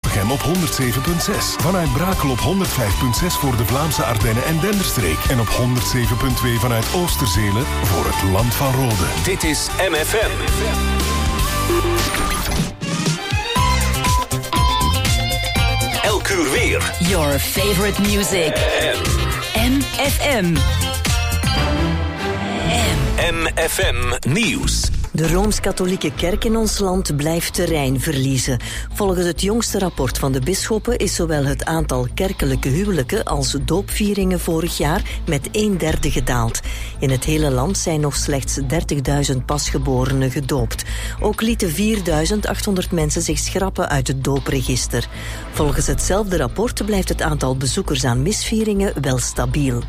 Zottegem op 107.6. Vanuit Brakel op 105.6 voor de Vlaamse Ardennen en Denderstreek. En op 107.2 vanuit Oosterzelen voor het Land van Rode. Dit is MFM. Elk uur weer. Your favorite music. MFM. MFM Nieuws. De Rooms-Katholieke Kerk in ons land blijft terrein verliezen. Volgens het jongste rapport van de bisschoppen is zowel het aantal kerkelijke huwelijken als doopvieringen vorig jaar met 1/3 gedaald. In het hele land zijn nog slechts 30.000 pasgeborenen gedoopt. Ook lieten 4.800 mensen zich schrappen uit het doopregister. Volgens hetzelfde rapport blijft het aantal bezoekers aan misvieringen wel stabiel.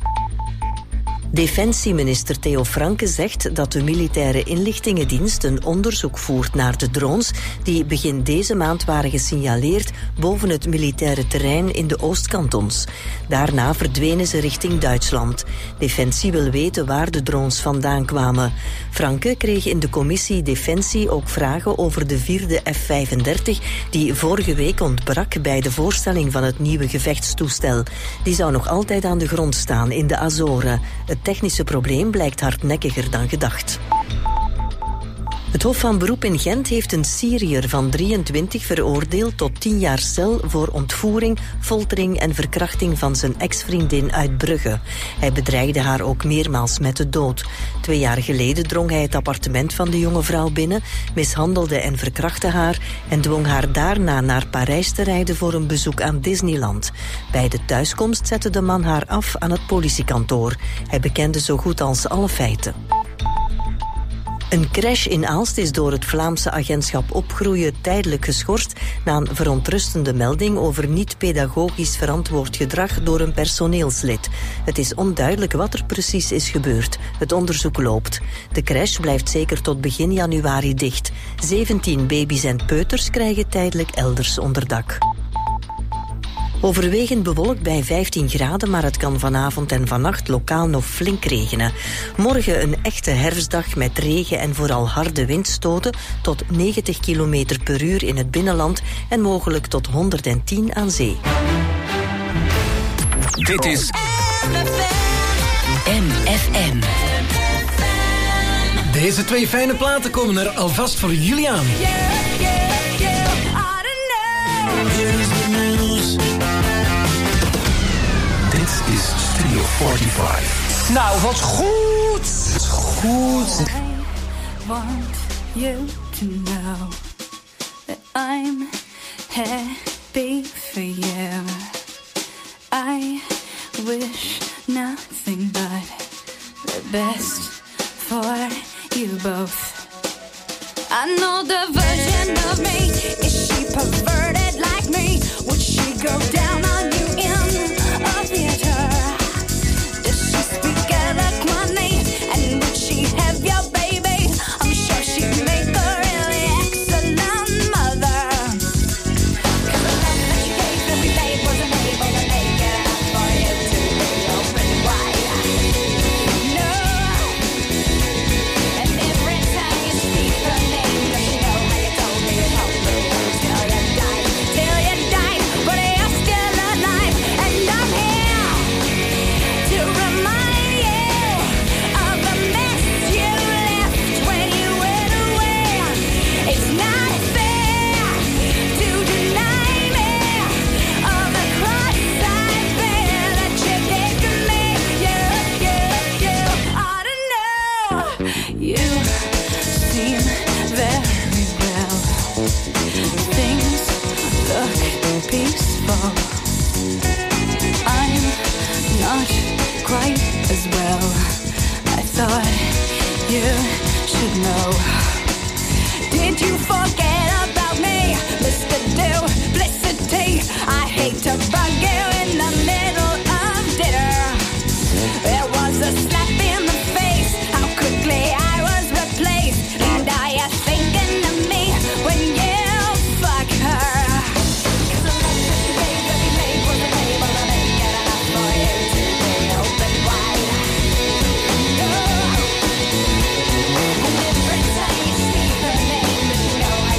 Defensieminister Theo Franke zegt dat de militaire inlichtingendienst een onderzoek voert naar de drones die begin deze maand waren gesignaleerd boven het militaire terrein in de Oostkantons. Daarna verdwenen ze richting Duitsland. Defensie wil weten waar de drones vandaan kwamen. Franke kreeg in de commissie Defensie ook vragen over de 4e F-35 die vorige week ontbrak bij de voorstelling van het nieuwe gevechtstoestel. Die zou nog altijd aan de grond staan in de Azoren. Het technische probleem blijkt hardnekkiger dan gedacht. Het Hof van Beroep in Gent heeft een Syriër van 23 veroordeeld tot 10 jaar cel voor ontvoering, foltering en verkrachting van zijn ex-vriendin uit Brugge. Hij bedreigde haar ook meermaals met de dood. 2 jaar geleden drong hij het appartement van de jonge vrouw binnen, mishandelde en verkrachtte haar en dwong haar daarna naar Parijs te rijden voor een bezoek aan Disneyland. Bij de thuiskomst zette de man haar af aan het politiekantoor. Hij bekende zo goed als alle feiten. Een crash in Aalst is door het Vlaamse agentschap Opgroeien tijdelijk geschorst na een verontrustende melding over niet-pedagogisch verantwoord gedrag door een personeelslid. Het is onduidelijk wat er precies is gebeurd. Het onderzoek loopt. De crash blijft zeker tot begin januari dicht. 17 baby's en peuters krijgen tijdelijk elders onderdak. Overwegend bewolkt bij 15 graden, maar het kan vanavond en vannacht lokaal nog flink regenen. Morgen een echte herfstdag met regen en vooral harde windstoten tot 90 km per uur in het binnenland en mogelijk tot 110 aan zee. Dit is MFM. Deze 2 fijne platen komen er alvast voor jullie aan. Dit is Studio 45. Nou, wat goed! Goed. I want you to know that I'm happy for you. I wish nothing but the best for you both. I know the version of me, is she perverted like me? Would she go down on you in a theater? Does she speak eloquently? And would she have your baby? I'm sure she'd make a really excellent mother. 'Cause the love that you gave every day wasn't able to make it up for you to be open wide. No. And every time you speak her name, does she know how you told me to help me till you died? Till you died, but you're still alive. And I'm here to remind you of the mess you left when you went away. It's not fair to deny me of the cross I bear that you gave to me. You ought to know. You seem very well. Things look peaceful. I'm not quite as well. I thought you should know. Did you forget about me, Mr. Duplicity? I hate to bug you in the middle of dinner. There was a slap in the face, how quickly I was replaced. And are you thinking of me when you fuck her? 'Cause the love that you gave every day wasn't able to make it enough for you to be open wide. No. And every time you speak her name, does she know how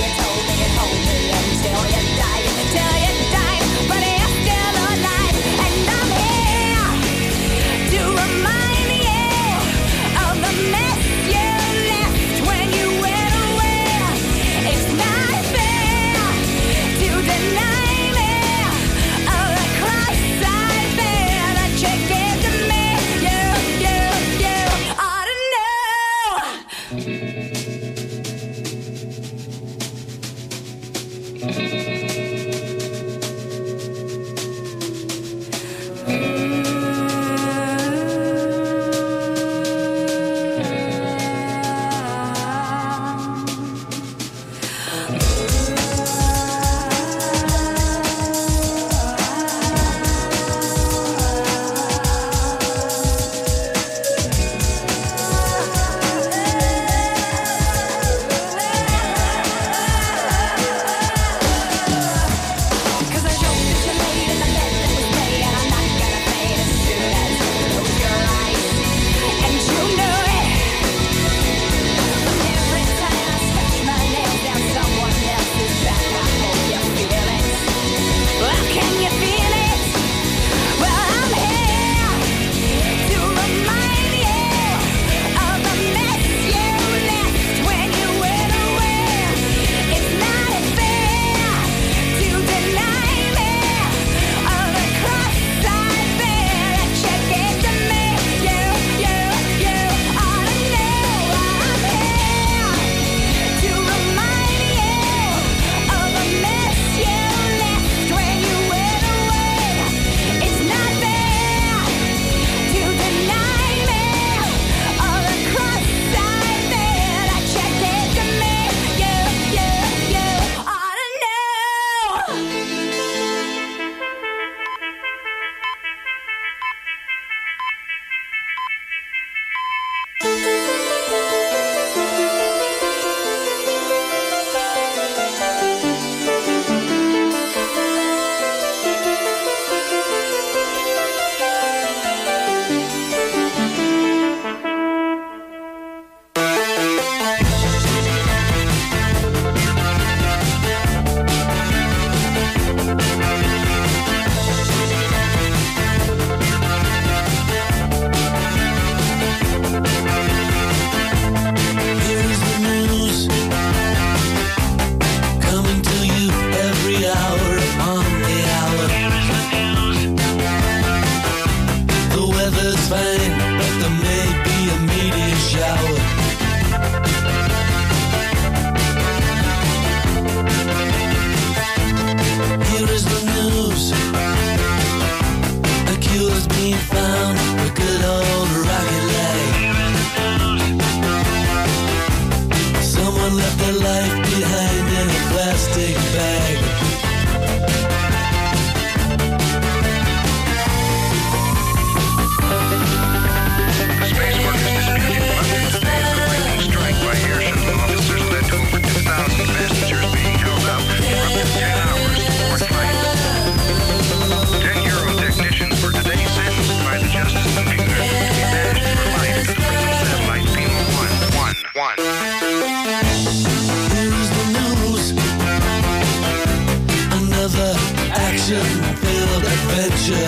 action-filled adventure.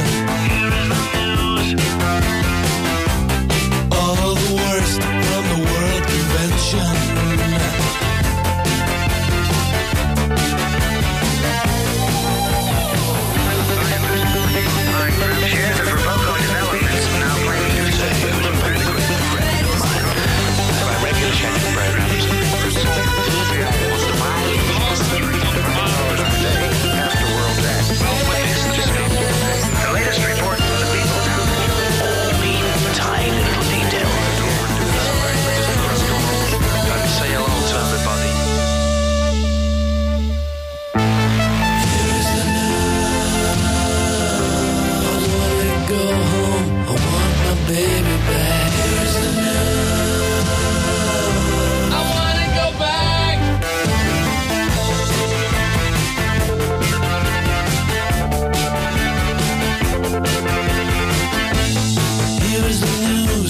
All the worst from the World Convention. Shares of Roboco developments now claiming to say by regular scheduled programs. After World Day. The latest report from the people. Tiny little detail. I'd say hello to everybody. Go home, I want my baby back. Here's the news. I wanna go back. Here's the news.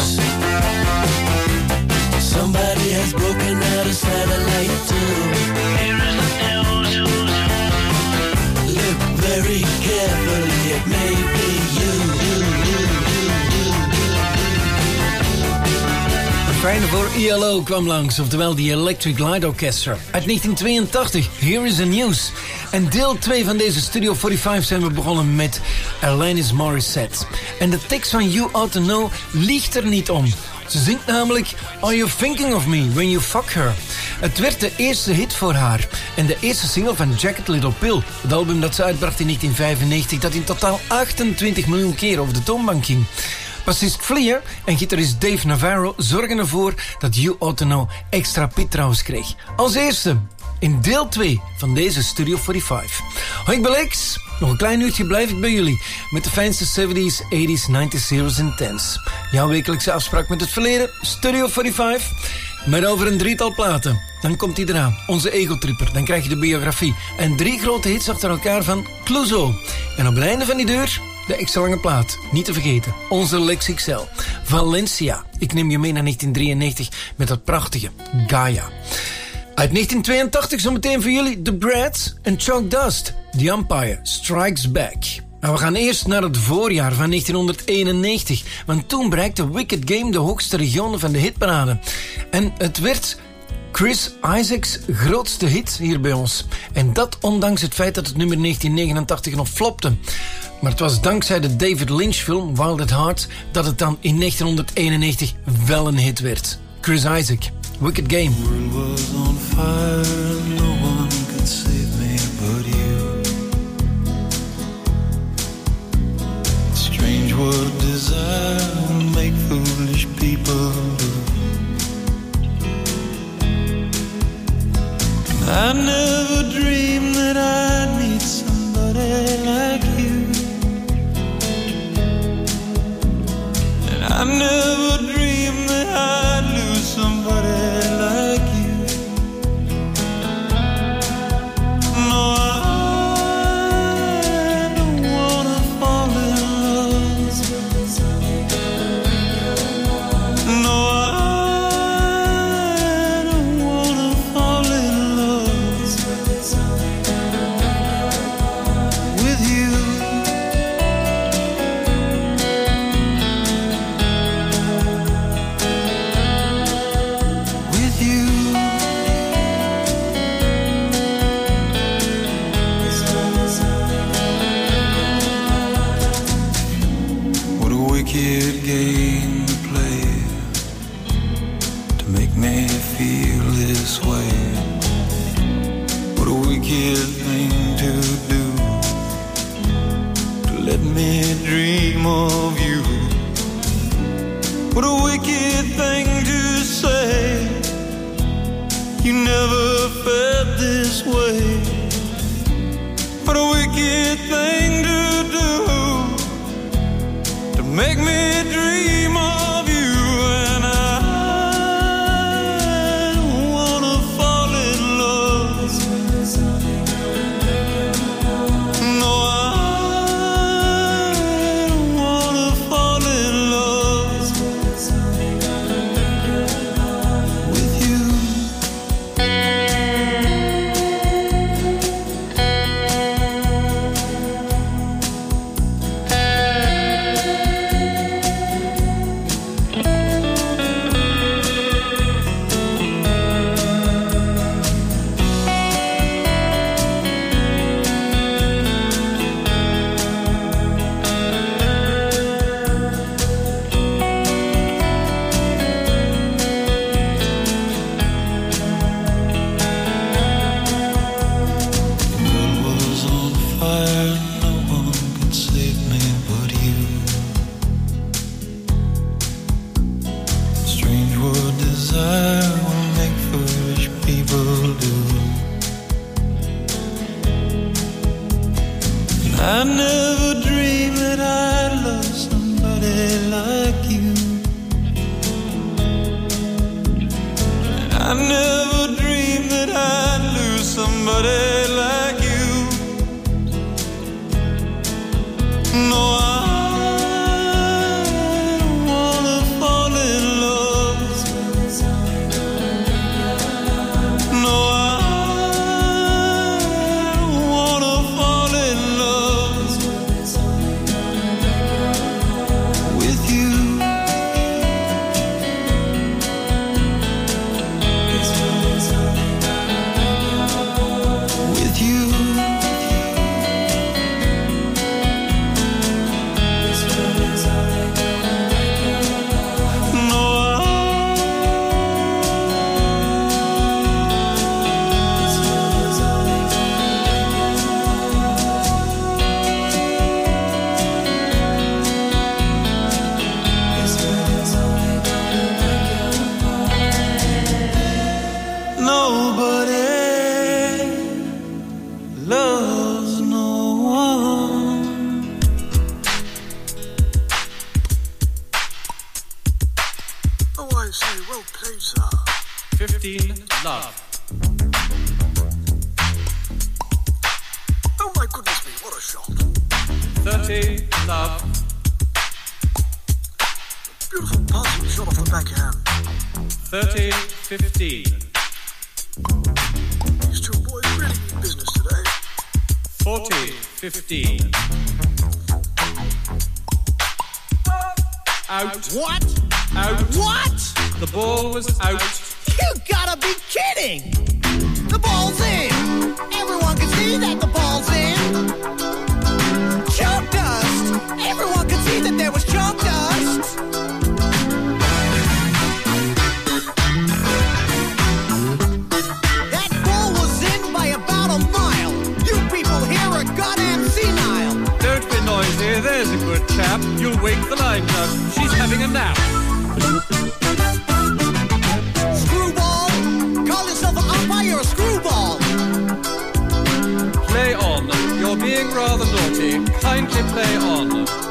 Somebody has broken out a satellite too. Here is the news. Look very carefully, it may be you. Fijne voor ELO kwam langs, oftewel die Electric Light Orchestra. Uit 1982, Here is the News. En deel 2 van deze Studio 45 zijn we begonnen met Alanis Morissette. En de tekst van You Ought to Know liegt er niet om. Ze zingt namelijk Are You Thinking of Me When You Fuck Her? Het werd de eerste hit voor haar en de eerste single van Jagged Little Pill. Het album dat ze uitbracht in 1995 dat in totaal 28 miljoen keer over de toonbank ging. Bassist Flea en gitarist Dave Navarro zorgen ervoor dat You Ought to Know extra pit trouwens kreeg. Als eerste in deel 2 van deze Studio 45. Hoi, ik ben Lex. Nog een klein uurtje blijf ik bij jullie met de fijnste 70s, 80s, 90s, zeros en 10s. Jouw wekelijkse afspraak met het verleden, Studio 45. Met over een drietal platen. Dan komt hij eraan, onze egotripper. Dan krijg je de biografie. En 3 grote hits achter elkaar van Clouseau. En op het einde van die deur de extra lange plaat. Niet te vergeten, onze Lex XL. Valencia. Ik neem je mee naar 1993 met dat prachtige Gaia. Uit 1982 zometeen voor jullie The Bratz en Chalk Dust. The Empire Strikes Back. Maar we gaan eerst naar het voorjaar van 1991. Want toen bereikte Wicked Game de hoogste regionen van de hitparade. En het werd Chris Isaak's grootste hit hier bij ons. En dat ondanks het feit dat het nummer 1989 nog flopte. Maar het was dankzij de David Lynch film Wild at Heart dat het dan in 1991 wel een hit werd. Chris Isaak, Wicked Game. The world was on fire and no one could save me but you. Strange what desire will make foolish people do. I never dreamed that I'd meet somebody like you. And I never dreamed that I'd lose somebody like you. No, I don't wanna fall in love. No, I don't wanna fall in love with you. With you. What a wicked game to play to make me feel this way. What a wicked thing to do to let me dream of you. What a wicked thing to say. You never felt this way. What a wicked thing to do to make me dream of you. And I don't wanna fall in love. No, I don't wanna fall in love with you. fire, no one can save me but you. Strange what desire will make foolish people do. I never dreamed that I'd love somebody like you. I never dreamed that I'd lose somebody like you. No, I don't wanna fall in love. No, I don't wanna fall in love with you. With you. Nobody loves no one. Oh, I say, well played, sir. 15, love. Oh, my goodness me, what a shot. 30, love. Beautiful passing shot off the backhand. 30, 15. These two boys really mean business today. 40, 15. Out. What? Out. What? The ball was out. You gotta be kidding! The ball's in! Everyone can see that the ball's in! Chalk dust! Everyone can see that there was chalk dust! That ball was in by about a mile! You people here are goddamn senile! Don't be noisy, there's a good chap. You'll wake the line judge. She's having a nap. Screwball! Call yourself an umpire or a screwball! Play on. You're being rather naughty. Kindly play on.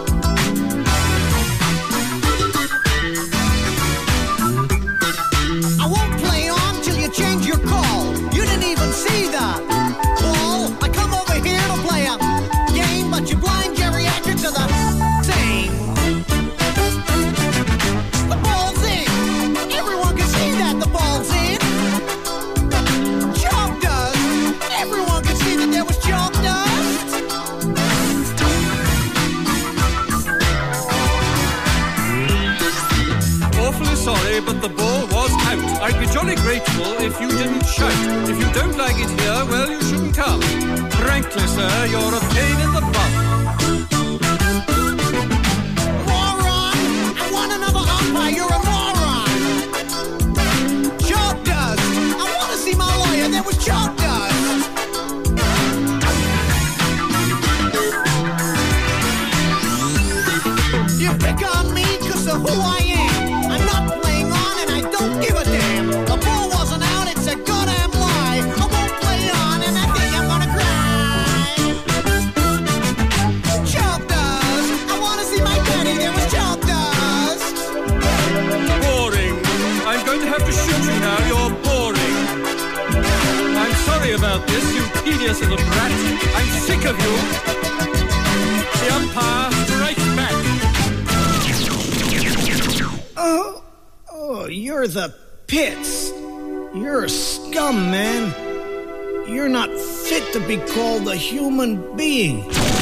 I won't play on till you change your call. You didn't even see the ball. I come over here to play a game, but you blind geriatrics are the same. The ball's in. Everyone can see that the ball's in. Chalk dust. Everyone can see that there was chalk dust. Awfully sorry, but the ball was out. I'd be jolly grateful if you didn't shout. If you don't like it here, well, you shouldn't come. Frankly, sir, you're a pain in the butt. Moron! I want another umpire. You're a moron. Chalk dust. I want to see my lawyer. There was chalk dust. You pick on me 'cause of who I am. I'm not playing on and I don't give a damn. The ball wasn't out. It's a goddamn lie. I won't play on and I think I'm gonna cry. Chalk dust. I want to see my daddy. There was chalk dust. Boring. I'm going to have to shoot you now. You're boring. I'm sorry about this, you tedious little brat. I'm sick of you. The umpire strikes back. Oh, you're the pits. You're a scum, man. You're not fit to be called a human being.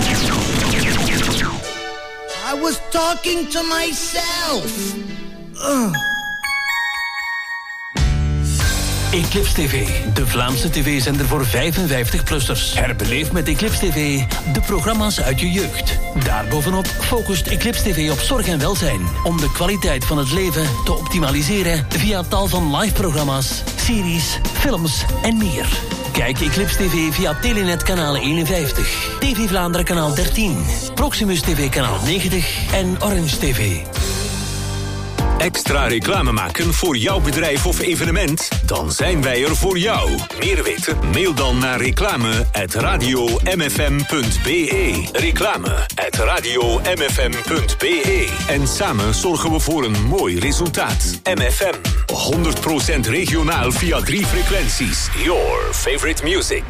I was talking to myself. Eclipse TV, de Vlaamse tv-zender voor 55-plussers. Herbeleef met Eclipse TV de programma's uit je jeugd. Daarbovenop focust Eclipse TV op zorg en welzijn. Om de kwaliteit van het leven te optimaliseren via tal van live-programma's, series, films en meer. Kijk Eclipse TV via Telenet kanaal 51, TV Vlaanderen kanaal 13, Proximus TV kanaal 90 en Orange TV. Extra reclame maken voor jouw bedrijf of evenement? Dan zijn wij er voor jou. Meer weten? Mail dan naar reclame@radiomfm.be. Reclame@radiomfm.be. En samen zorgen we voor een mooi resultaat. MFM. 100% regionaal via 3 frequenties. Your favorite music.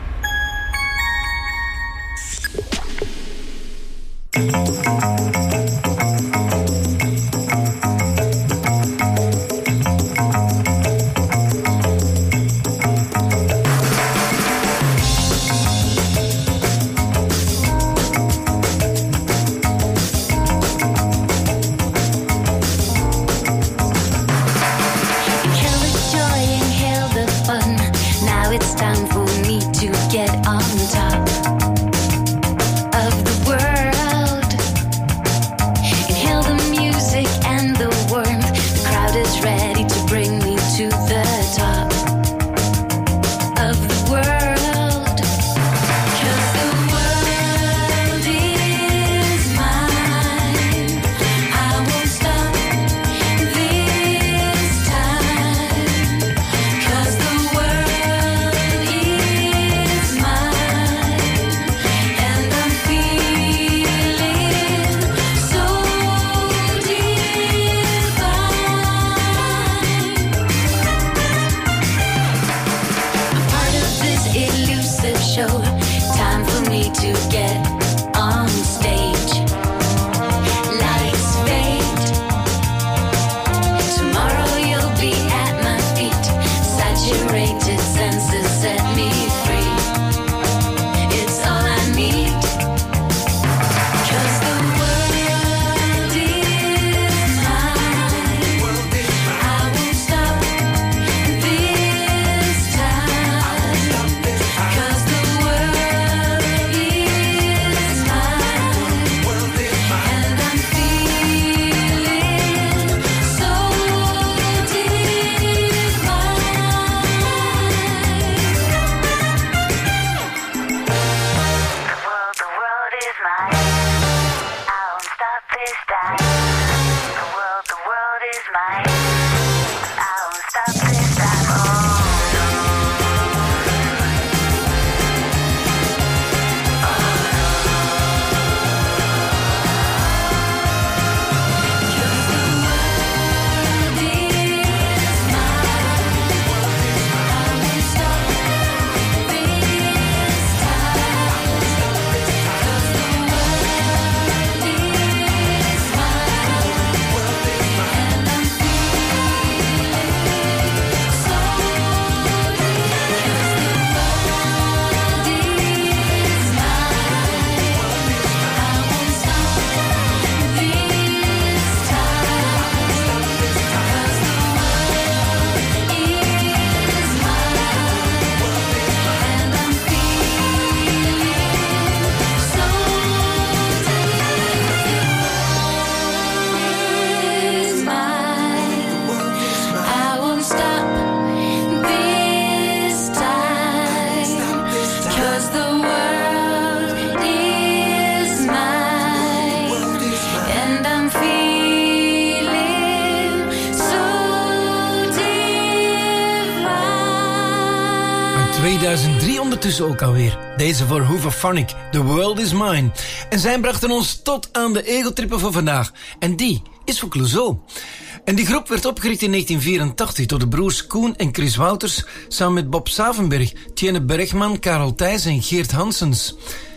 Ondertussen ook alweer. Deze voor Hooverphonic, The World Is Mine. En zij brachten ons tot aan de egotrippen van vandaag. En die is voor Clouseau. En die groep werd opgericht in 1984 door de broers Koen en Chris Wouters, samen met Bob Savenberg, Tienne Bergman, Karel Thijs en Geert Hansens.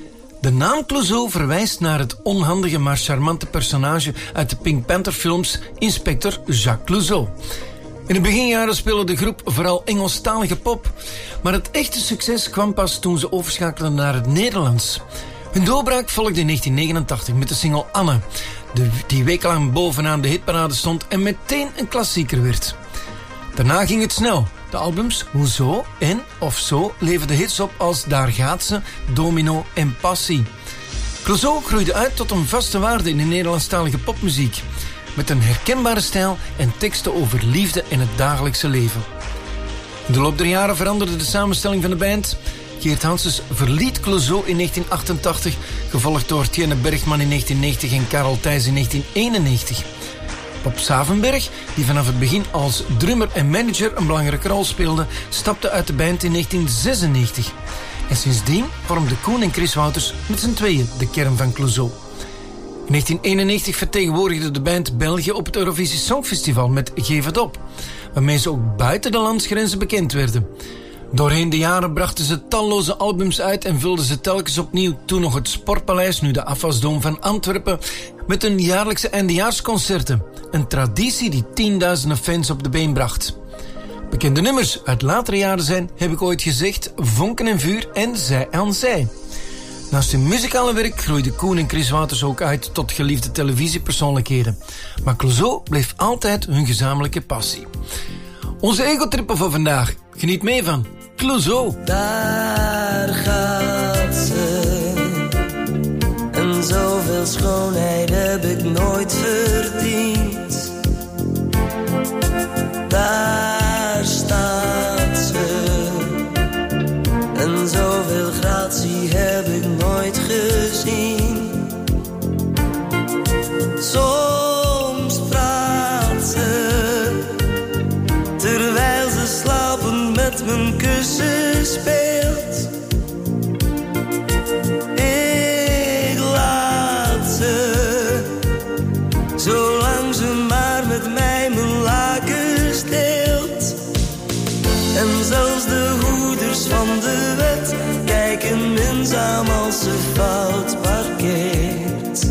De naam Clouseau verwijst naar het onhandige maar charmante personage uit de Pink Panther films, Inspector Jacques Clouseau. In de beginjaren speelde de groep vooral Engelstalige pop. Maar het echte succes kwam pas toen ze overschakelden naar het Nederlands. Hun doorbraak volgde in 1989 met de single Anne, die wekenlang bovenaan de hitparade stond en meteen een klassieker werd. Daarna ging het snel. De albums Hoezo en Of Zo leverden hits op als Daar gaat ze, Domino en Passie. Clouseau groeide uit tot een vaste waarde in de Nederlandstalige popmuziek. Met een herkenbare stijl en teksten over liefde en het dagelijkse leven. In de loop der jaren veranderde de samenstelling van de band. Geert Hanssens verliet Clouseau in 1988, gevolgd door Tienne Bergman in 1990 en Karel Thijs in 1991. Bob Savenberg, die vanaf het begin als drummer en manager een belangrijke rol speelde, stapte uit de band in 1996. En sindsdien vormden Koen en Chris Wouters met z'n tweeën de kern van Clouseau. In 1991 vertegenwoordigde de band België op het Eurovisie Songfestival met Geef het op, waarmee ze ook buiten de landsgrenzen bekend werden. Doorheen de jaren brachten ze talloze albums uit en vulden ze telkens opnieuw, toen nog het Sportpaleis, nu de Afwasdome van Antwerpen, met hun jaarlijkse eindejaarsconcerten. Een traditie die tienduizenden fans op de been bracht. Bekende nummers uit latere jaren zijn, heb ik ooit gezegd, Vonken en Vuur en Zij aan Zij. Naast hun muzikale werk groeiden Koen en Chris Wouters ook uit tot geliefde televisiepersoonlijkheden. Maar Clouseau bleef altijd hun gezamenlijke passie. Onze egotrippen voor vandaag. Geniet mee van Clouseau. Daar gaat ze. En zoveel schoonheid heb ik nooit verdiend. Daar staat ze. En zoveel gratie heb ik nooit gezien. Soms praat ze. Terwijl ze slapend met mijn kussen speelt. Ik laat ze, zolang ze maar met mij mijn lakens deelt. En zelfs de hoeders van de wet kijken minzaam als ze fout parkeert.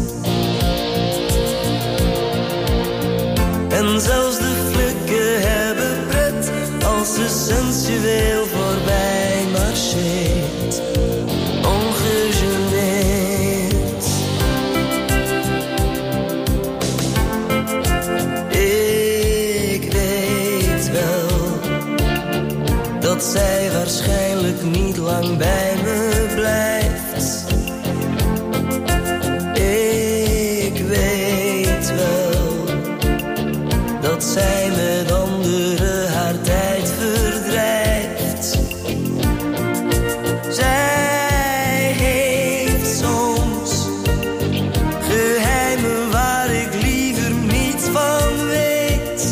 En zelfs de flikken hebben pret als ze sensueel voorbij marcheert. Ongegeneerd. Ik weet wel dat zij waarschijnlijk niet lang bij me blijft. Ik weet wel dat zij met anderen haar tijd verdrijft. Zij heeft soms geheimen waar ik liever niet van weet.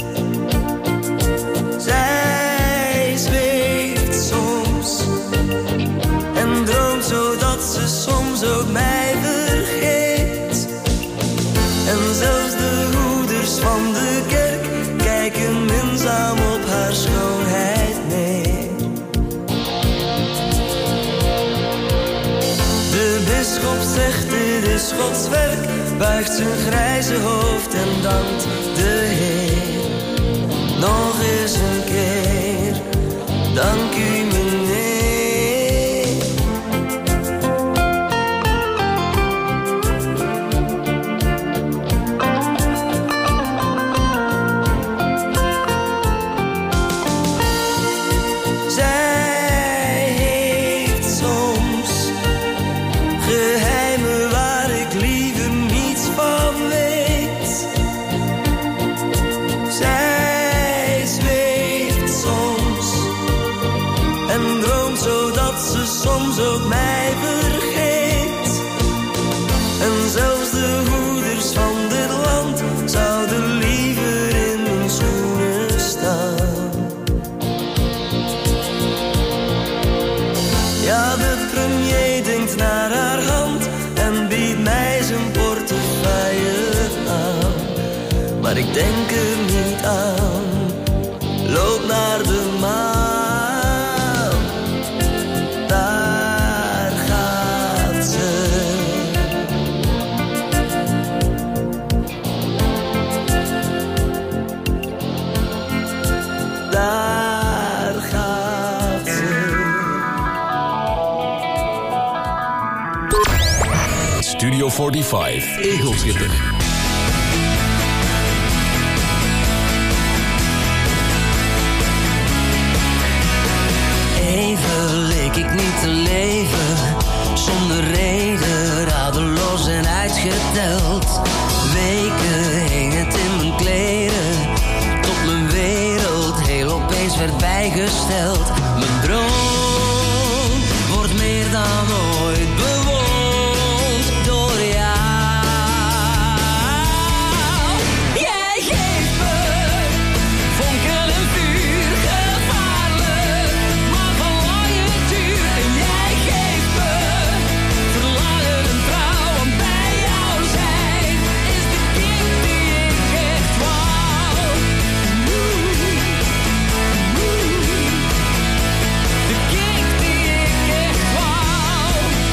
Zij zweeft soms en droomt zodat ze soms ook mij vergeet. En zelfs de hoeders van de kerk kijken minzaam op haar schoonheid neer. De bisschop zegt dit is Gods werk, buigt zijn grijze hoofd en dankt de Heer. Nog eens een keer, dank u meneer. Soms ook mij vergeet. En zelfs de hoeders van dit land zouden liever in mijn schoenen staan. Ja, de premier denkt naar haar hand en biedt mij zijn portefeuille aan. Maar ik denk er niet aan. Loop naar de maan. Daar gaat ze. Studio 45, Egelschipper. te leven, zonder reden, radeloos en uitgeteld. Weken hing het in mijn kleren, tot mijn wereld heel opeens werd bijgesteld. Mijn droom wordt meer dan ooit bewoond door jou. Jij geeft me vonken en vuur, gevaarlijk, maar van lange duur. En jij geeft me verlangen en trouw, want bij jou zijn is de kick die ik echt wou. De kick die ik echt wou.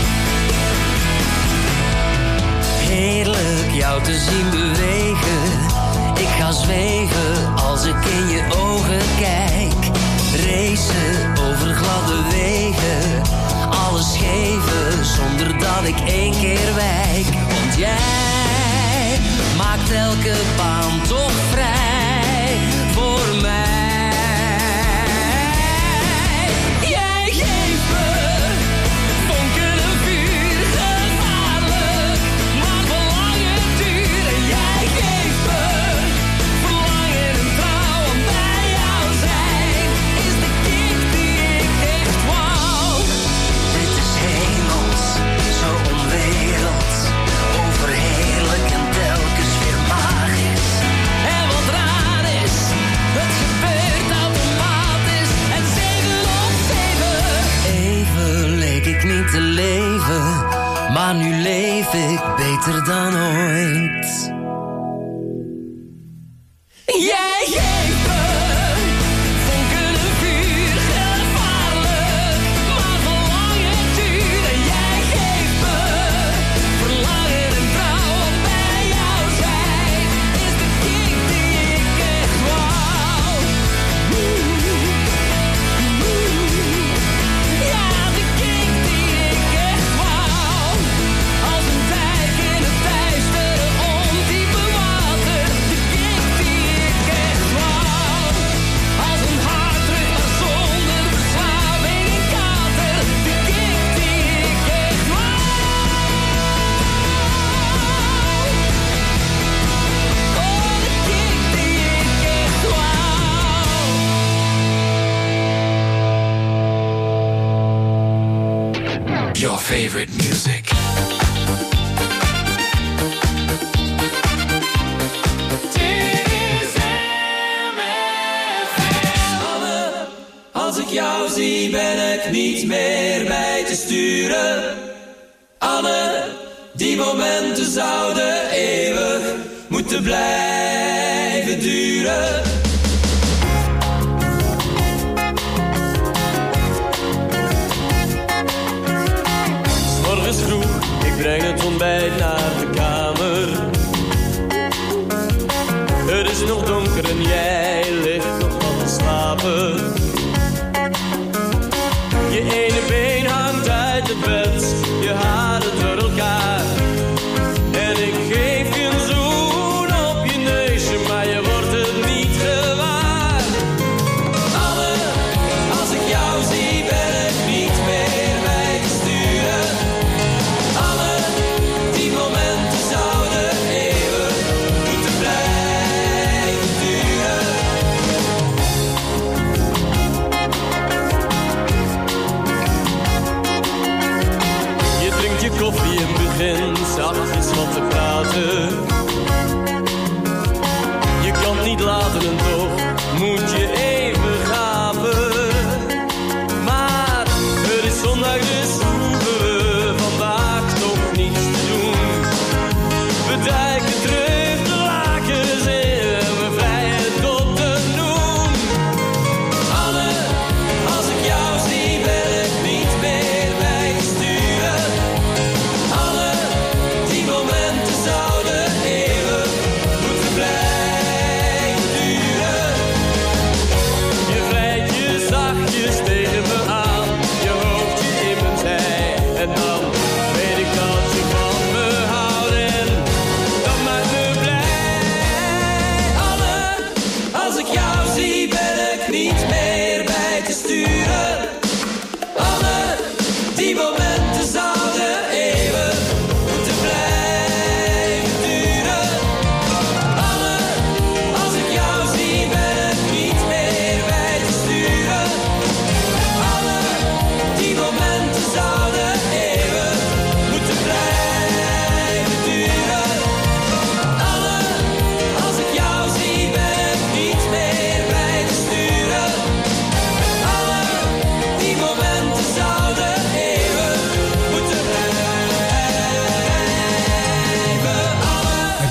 Heerlijk jou te zien bewegen. Ik ga zweven als ik in je ogen kijk. Racen over gladde wegen. Alles geven zonder dat ik één keer wijk. Want jij maakt elke baan toch vrij voor mij. Jij geeft me vonken en vuur, gevaarlijk, maar van lange duur. En jij geeft me verlangen en trouw, want bij jou zijn is de kick die ik echt wou. Dit is hemels, zo onwerelds, overheerlijk en telkens weer magisch. En wat raar is, het gebeurt automatisch. En 7 op 7. Even leek ik niet te leven, maar nu leef ik beter dan ooit. Jij geeft me vonken en vuur, gevaarlijk, maar van lange duur. En jij geeft me verlangen en trouw, want bij jou zijn is de kick die ik echt wou. Ja, de kick die ik echt wou. Als een dijk in het duistere ondiepe water. De kick die ik echt wou. Als een harddruk maar zonder verslaving en kater. De kick die ik echt wou. Oh, de kick die ik echt wou. Your favorite music. Anne, als ik jou zie ben ik niet meer bij te sturen. Anne, die momenten zouden eeuwig moeten blijven duren. Morgens vroeg, ik breng het ontbijt naar de kamer. Het is nog donker en jij ligt nog wat te slapen. Je ene been hangt uit het bed, je haren door elkaar. En ik geef je een zoen op je neusje, maar je wordt het niet gewaar. Anne, als ik jou zie ben ik niet meer bij te sturen. Anne, die momenten zouden eeuwig moeten blijven duren. Je drinkt je koffie en begint zachtjes wat te praten. Je kan het niet laten en toch moet je even gapen. Maar het is zondag dus hoeven we vandaag toch niets te doen. We duiken terug de lakens in en we vrijen het op de noem. Anne, als ik jou zie ben ik niet meer bij te sturen. Anne, die momenten zouden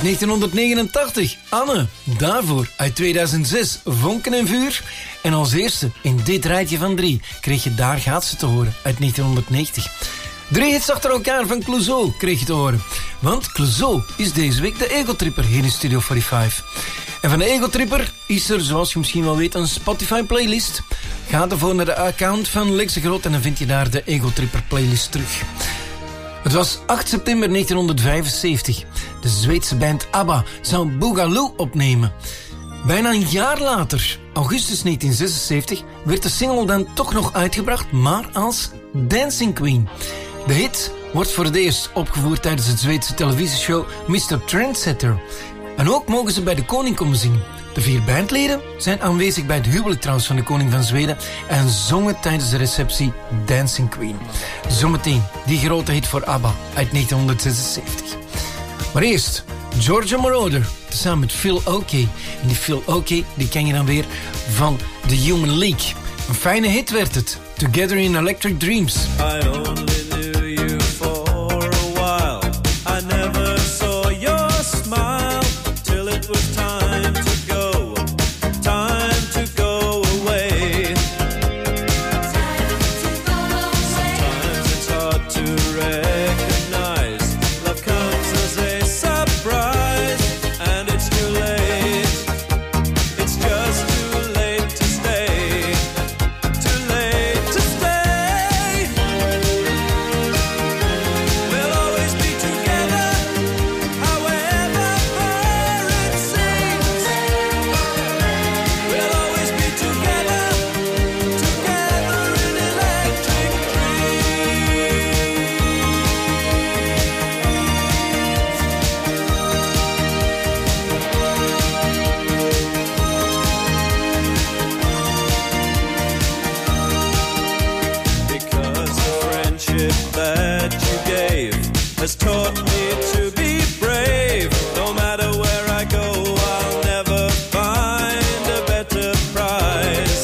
1989, Anne. Daarvoor uit 2006, Vonken en Vuur. En als eerste, in dit rijtje van 3, kreeg je Daar gaat ze te horen uit 1990. 3 hits achter elkaar van Clouseau kreeg je te horen. Want Clouseau is deze week de Egotripper hier in Studio 45. En van de Egotripper is er, zoals je misschien wel weet, een Spotify-playlist. Ga ervoor naar de account van Lex de Groot en dan vind je daar de Egotripper-playlist terug. Het was 8 september 1975. De Zweedse band ABBA zou Boogaloo opnemen. Bijna een jaar later, augustus 1976, werd de single dan toch nog uitgebracht, maar als Dancing Queen. De hit wordt voor het eerst opgevoerd tijdens het Zweedse televisieshow Mr. Trendsetter. En ook mogen ze bij de koning komen zingen. De 4 bandleden zijn aanwezig bij het huwelijk trouwens van de koning van Zweden en zongen tijdens de receptie Dancing Queen. Zometeen die grote hit voor ABBA uit 1976. Maar eerst Giorgio Moroder samen met Phil Oakey. En die Phil Oakey die ken je dan weer van The Human League. Een fijne hit werd het. Together in Electric Dreams. I only knew you for a while. I never saw your smile till it was time to go. Time to go away. Sometimes it's hard to recognize. Love comes as a surprise, and it's too late. It's just too late to stay. Too late to stay. We'll always be together, however far it seems. We'll always be together, together in electric because the friendship that you gave has taught me to be brave. No matter where I go, I'll never find a better prize.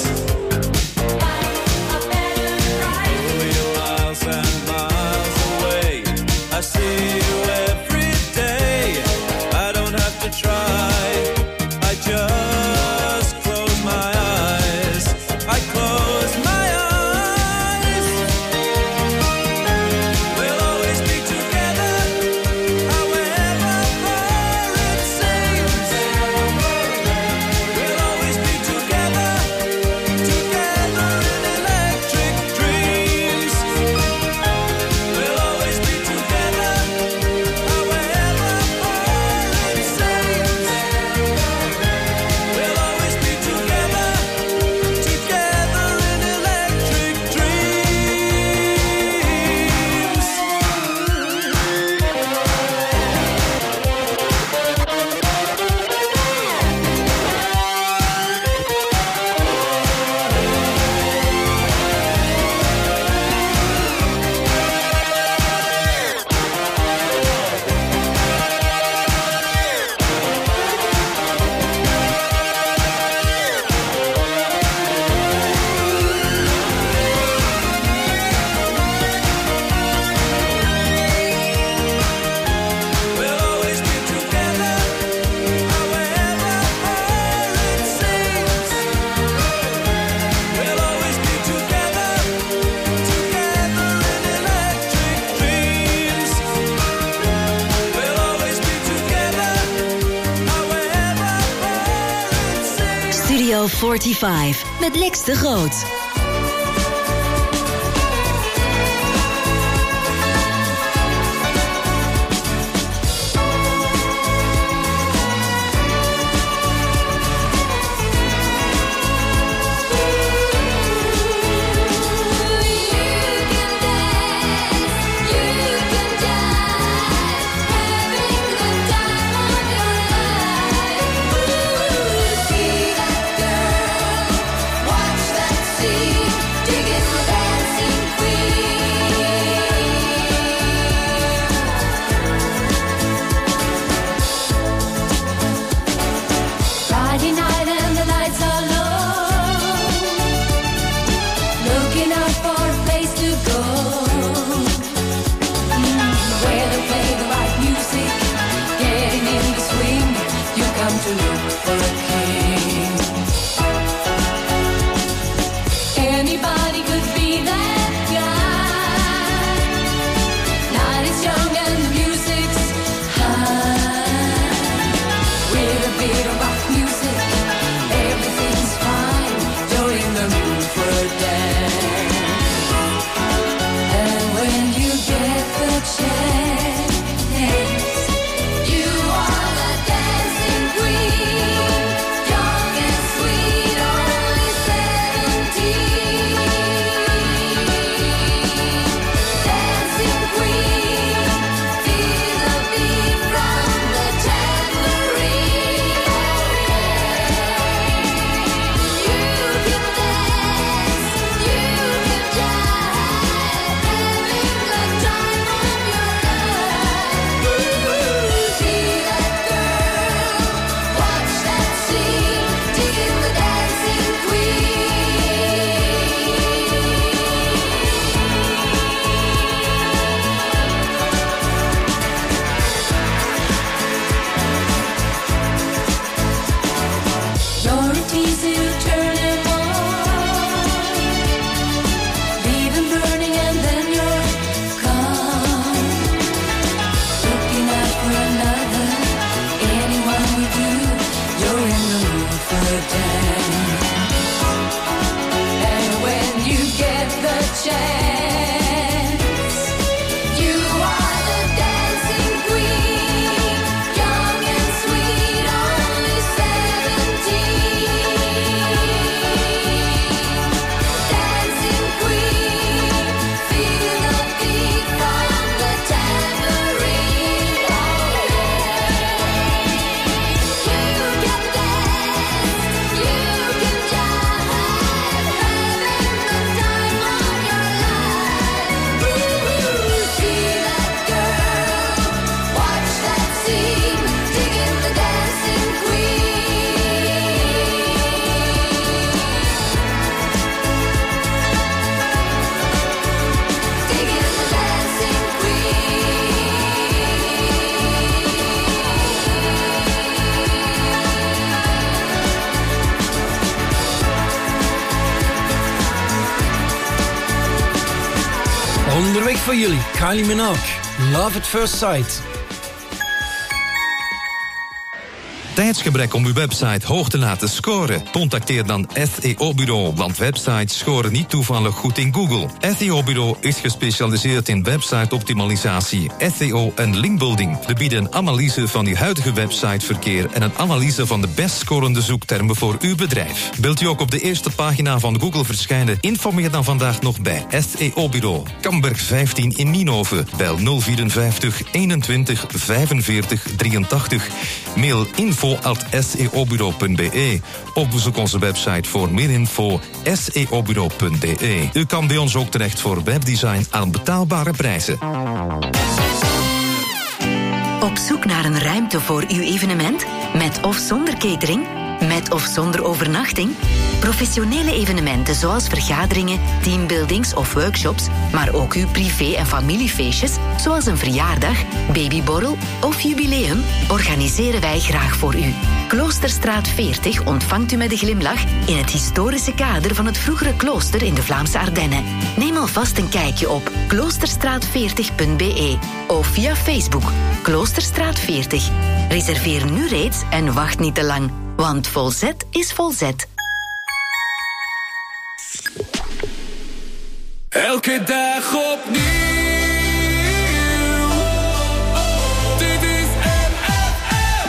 You're miles and miles away. I see you every day. I don't have to try. I just close my eyes. I close my eyes. We'll always be together, however far it seems. We'll always be together, together in electric dreams. We'll always be together, however far it seems. We'll always be together, together in electric We'll always be together, however far it seems. We'll always be together, together in electric dreams. We'll always be together, however far it seems. Studio 45 met Lex de Groot. See that girl, watch that scene. voor jullie. Kylie Minogue. Love at First Sight. Tijdsgebrek om uw website hoog te laten scoren? Contacteer dan SEO-bureau, want websites scoren niet toevallig goed in Google. SEO-bureau is gespecialiseerd in website-optimalisatie, SEO en linkbuilding. We bieden een analyse van uw huidige websiteverkeer en een analyse van de best scorende zoektermen voor uw bedrijf. Wilt u ook op de eerste pagina van Google verschijnen? Informeer dan vandaag nog bij SEO-bureau. Kamberg 15 in Nienhoven. Bel 054 21 45 83. Mail info@seobureau.be of bezoek onze website voor meer info seobureau.be. U kan bij ons ook terecht voor webdesign aan betaalbare prijzen. Op zoek naar een ruimte voor uw evenement? Met of zonder catering? Met of zonder overnachting? Professionele evenementen zoals vergaderingen, teambuildings of workshops, maar ook uw privé- en familiefeestjes, zoals een verjaardag, babyborrel of jubileum, organiseren wij graag voor u. Kloosterstraat 40 ontvangt u met een glimlach in het historische kader van het vroegere klooster in de Vlaamse Ardennen. Neem alvast een kijkje op kloosterstraat40.be of via Facebook Kloosterstraat 40. Reserveer nu reeds en wacht niet te lang, want Volzet is Volzet. Elke dag opnieuw. Dit is MFM.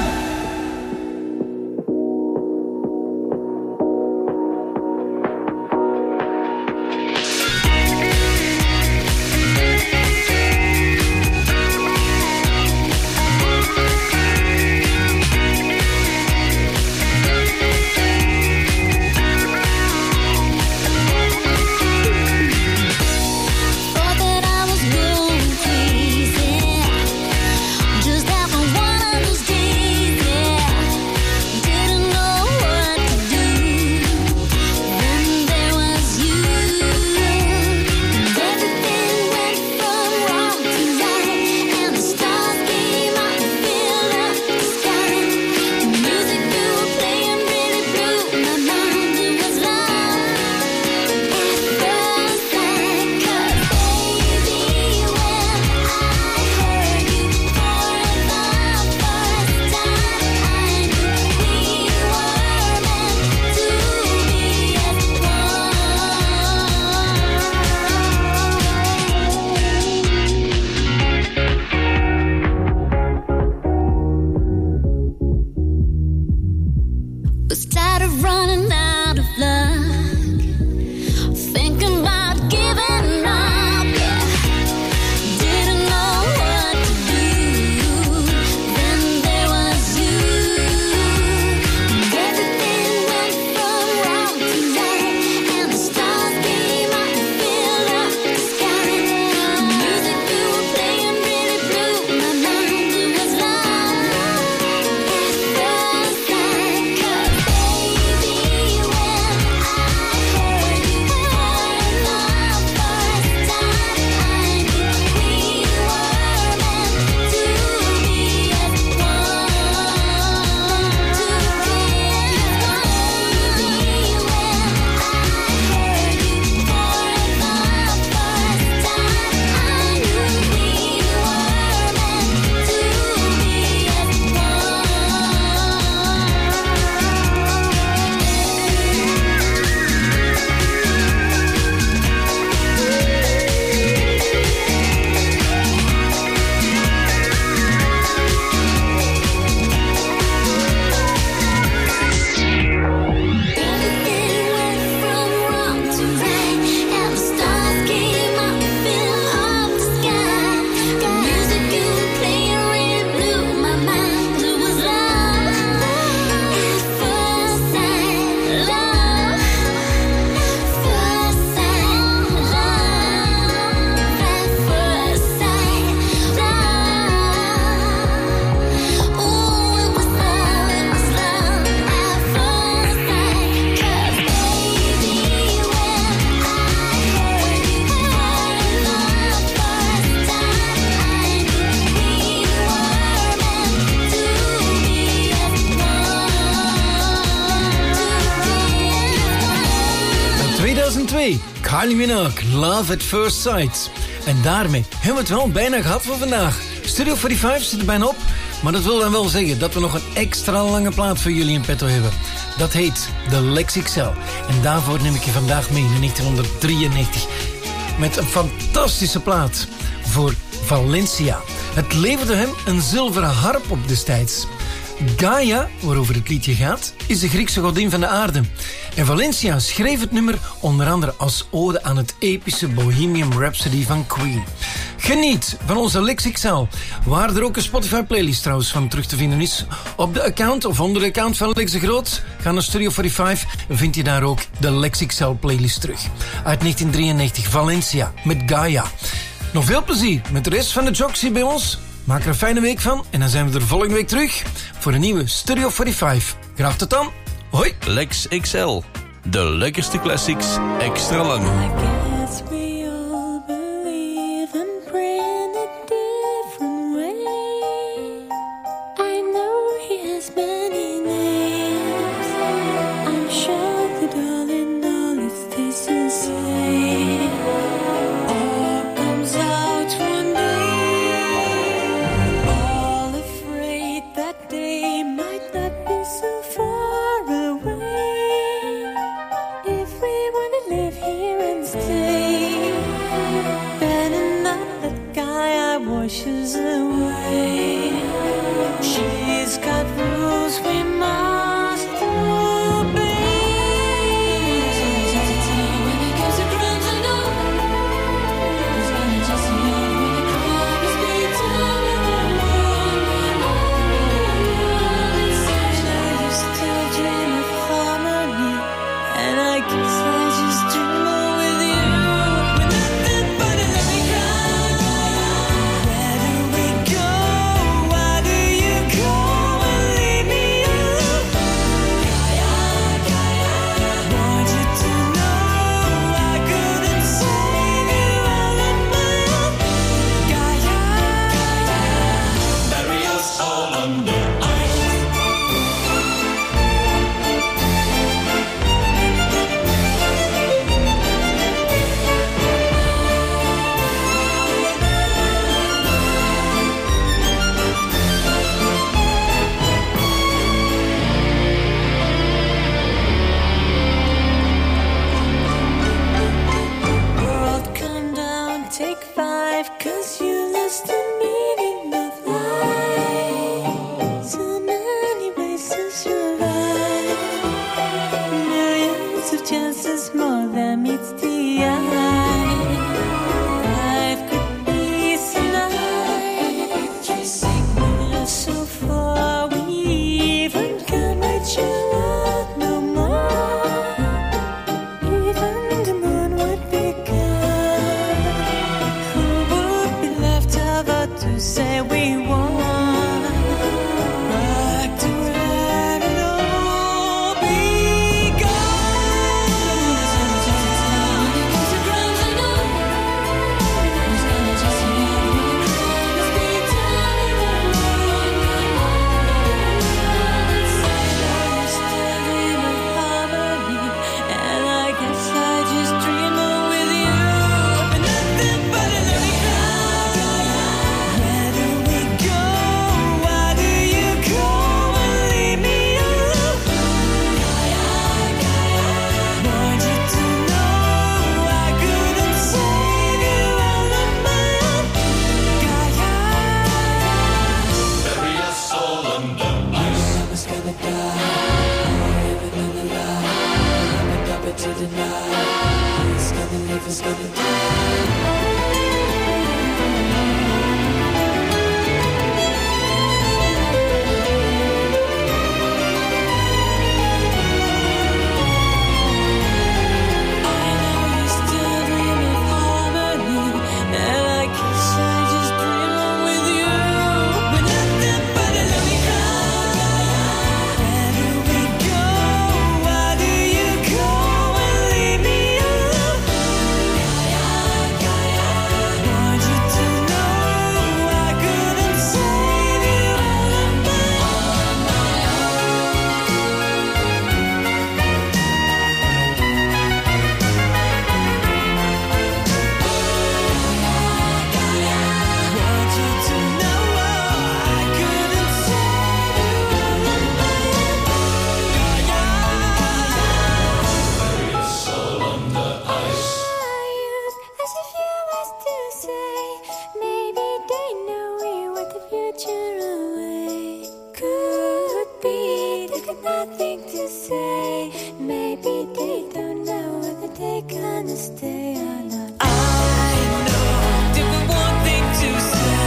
Kylie Minogue, Love at First Sight. En daarmee hebben we het wel bijna gehad voor vandaag. Studio 45 zit er bijna op. Maar dat wil dan wel zeggen dat we nog een extra lange plaat voor jullie in petto hebben. Dat heet de Lex XL. En daarvoor neem ik je vandaag mee in 1993. Met een fantastische plaat voor Valencia. Het leverde hem een zilveren harp op destijds. Gaia, waarover het liedje gaat, is de Griekse godin van de aarde. En Valencia schreef het nummer onder andere als ode aan het epische Bohemian Rhapsody van Queen. Geniet van onze Lex XL, waar er ook een Spotify-playlist trouwens van terug te vinden is. Op de account of onder de account van Lex de Groot, ga naar Studio 45, vind je daar ook de Lex XL-playlist terug. Uit 1993, Valencia, met Gaia. Nog veel plezier met de rest van de jocks hier bij ons. Maak er een fijne week van en dan zijn we er volgende week terug voor een nieuwe Studio 45. Graag tot dan. Hoi. Lex XL. De lekkerste classics extra lang. If we wanna live here and stay to say. Maybe they don't know whether they're gonna stay or not. I know different one thing to say.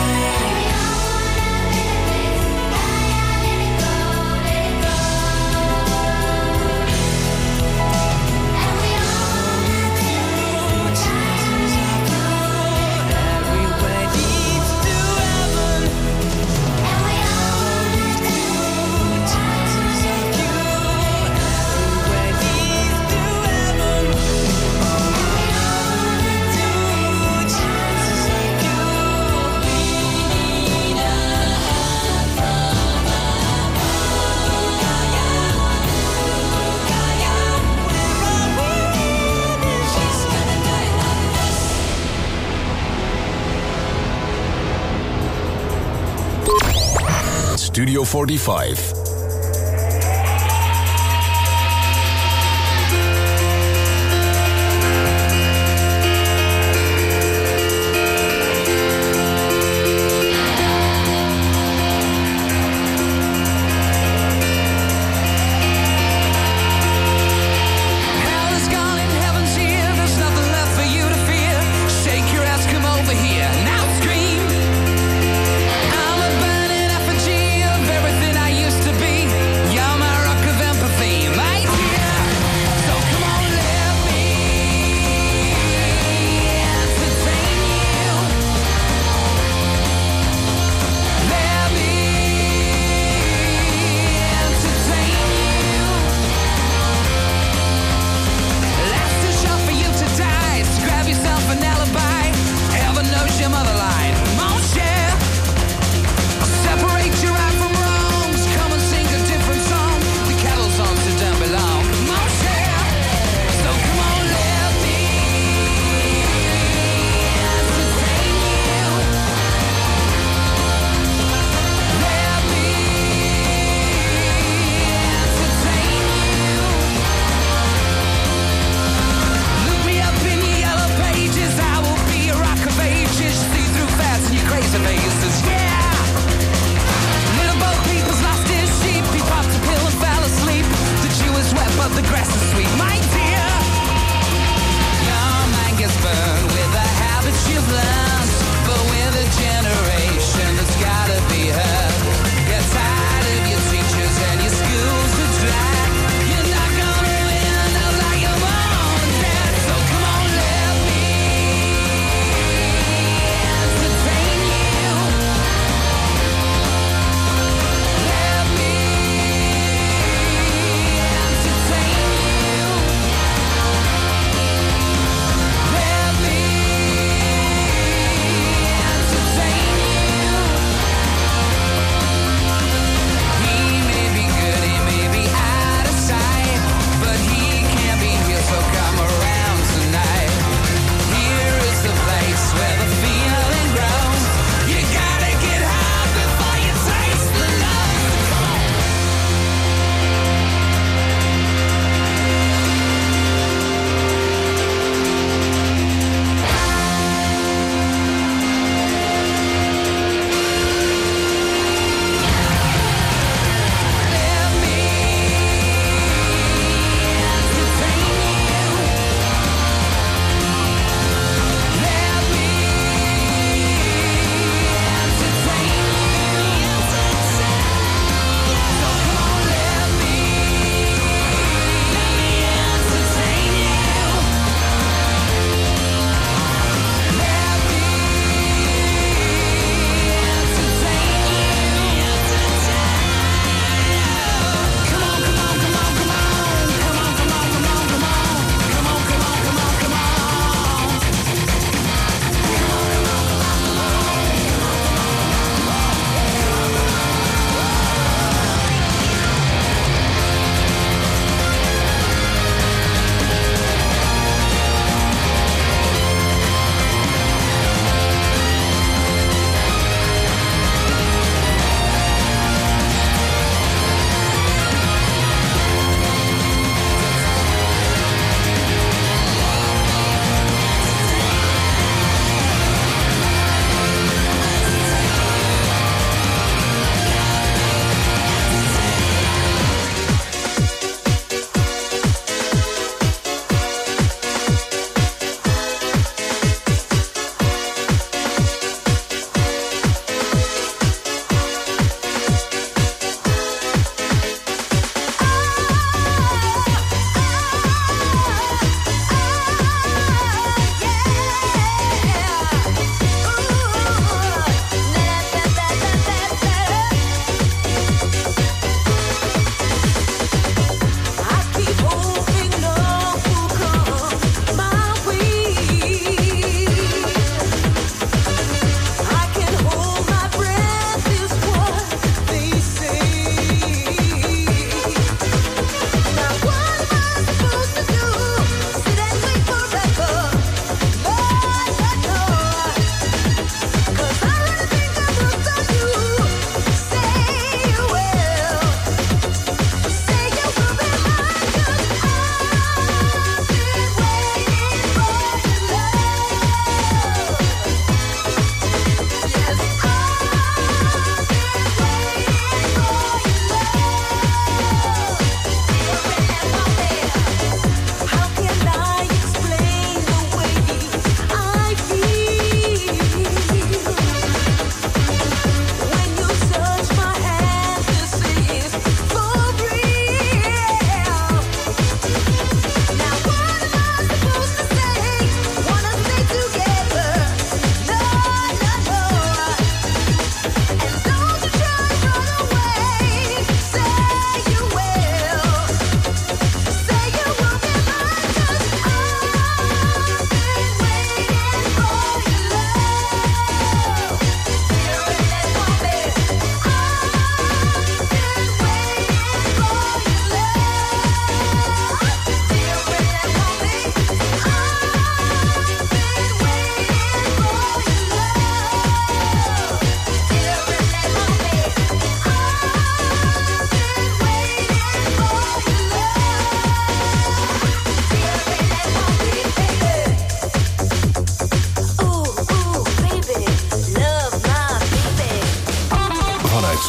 Studio 45.